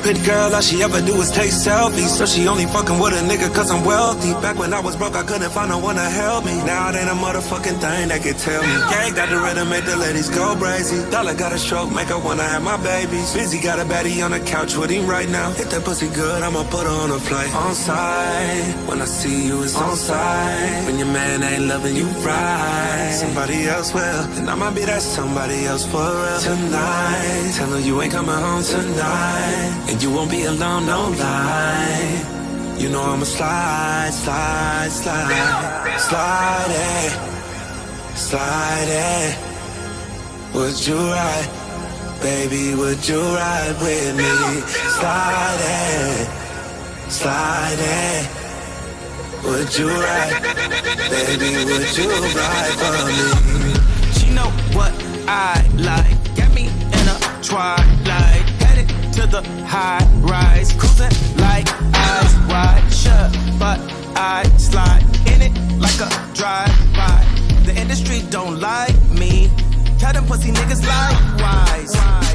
Pretty girl, all she ever do is take selfies. So she only fucking with a nigga cause I'm wealthy. Back when I was broke, I couldn't find no one to help me. Now it ain't a motherfucking thing that can tell me. Gang got the rhythm, make the ladies go crazy. Dollar got a stroke, make her wanna have my babies. Busy got a baddie on the couch with him right now. Hit that pussy good, I'ma put her on a flight. On side, when I see you, it's on side. When your man ain't loving you right, somebody else will, and I might be that somebody else for real. Tonight, tell her you ain't coming home tonight, and you won't be alone, no lie. You know I'ma slide, slide, slide, slide it, slide it. Would you ride, baby, would you ride with me? Slide it, slide it. Would you ride, baby, would you ride for me? She know what I like, got me in a twilight, headed to the high rise, cruising like eyes wide shut, but I slide in it like a drive-by. The industry don't like me, tell them pussy niggas likewise.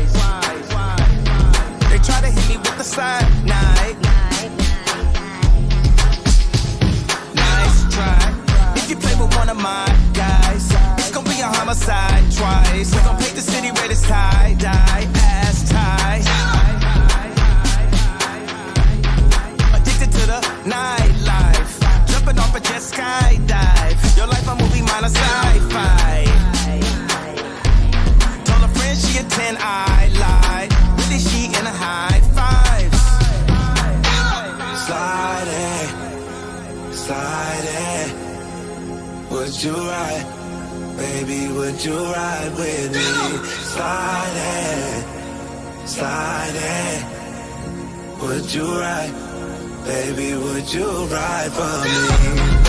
They try to hit me with the side night. Nice try. If you play with one of my guys, it's gonna be a homicide twice. We gon' paint the city red as tie-dye, ass tie. Addicted to the nightlife, jumping off a jet skydive. Your life a movie, mine a sci-fi. Told a friend she a 10, I lied. Really she in a high five. Slide it, slide it. Would you ride, baby, would you ride with me? Slide it, slide it. Would you ride, baby, would you ride for me?